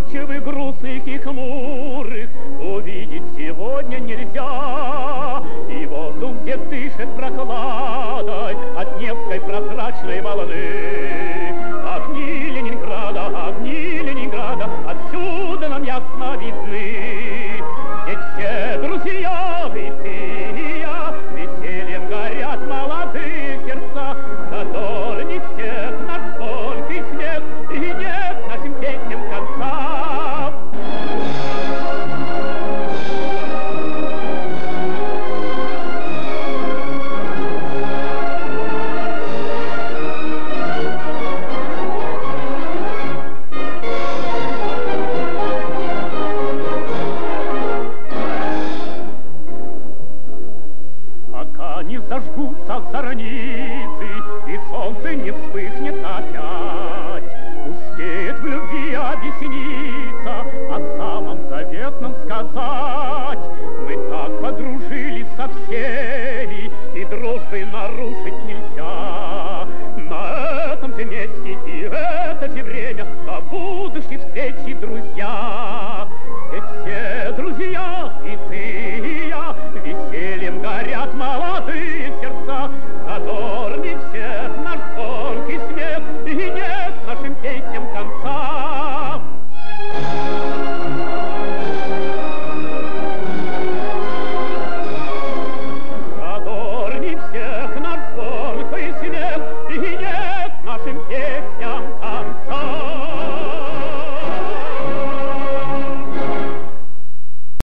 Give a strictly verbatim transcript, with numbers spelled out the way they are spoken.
улыбчивых, грустных и хмурых увидеть сегодня нельзя. И воздух здесь дышит прохладой от Невской прозрачной волны. Огни Ленинграда, огни Ленинграда отсюда нам ясно видны. Здесь все друзья, и ты, и я, весельем горят молодые сердца. Задор не всех, наш только и смех, и нет нашим песням конца. Пока не зажгутся зорницы и солнце не вспыхнет опять, успеет в любви объясниться, о самом заветном сказать. Мы так подружились со всеми, и дружбы нарушить нельзя. На этом же месте и это же время до будущей встречи, друзья.